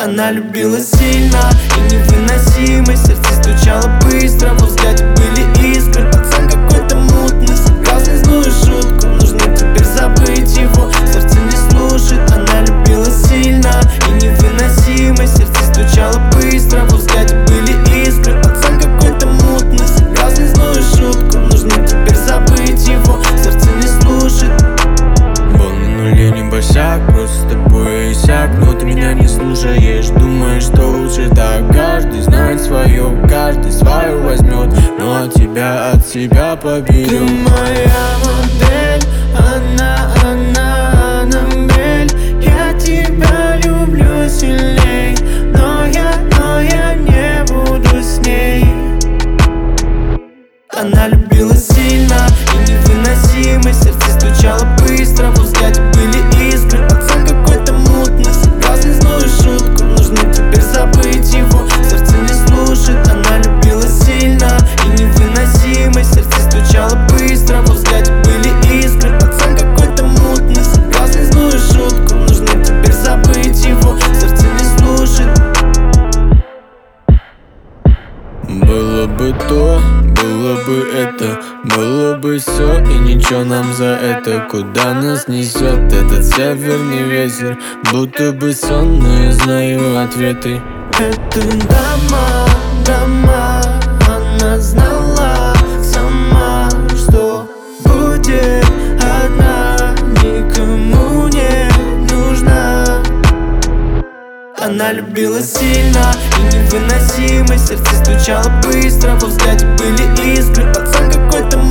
Она любила сильно и невыносимо, сердце стучало быстро, во взгляде были искры. Пацан какой-то мутный, сыграл злую шутку, нужно теперь забыть его, сердце не слушает. Она любила сильно и невыносимо, сердце стучало быстро, во взгляде были искры. Пацан какой-то мутный, сыграл злую шутку, нужно теперь забыть его, сердце не слушает. Был на нуле не босяк, просто с тобой иссяк. Но ты меня не слушаешь, думаешь, что лучше так. Каждый знает свое, каждый свою возьмет, но от тебя поберет. Ты моя модель, Аннабель. Я тебя люблю сильней, но я не буду с ней. Она любила сильно и невыносимо, сердце стучало быстро, во взгляде были искры. Пацан какой-то мутный, сыграл злую шутку, нужно теперь забыть его, сердце не слушает. Она любила сильно и невыносимо, сердце стучало быстро, во взгляде были искры. Пацан какой-то мутный, сыграл злую шутку, нужно теперь забыть его, сердце не слушает. Было бы то, было бы это, было бы все, и ничего нам за это. Куда нас несет этот северный ветер, будто бы сон, но я знаю ответы. Это дома, она знала сама, что будет одна, никому не нужна. Она любила сильно и невыносимо, сердце стучало быстро, во взгляде были искры. Пацан какой-то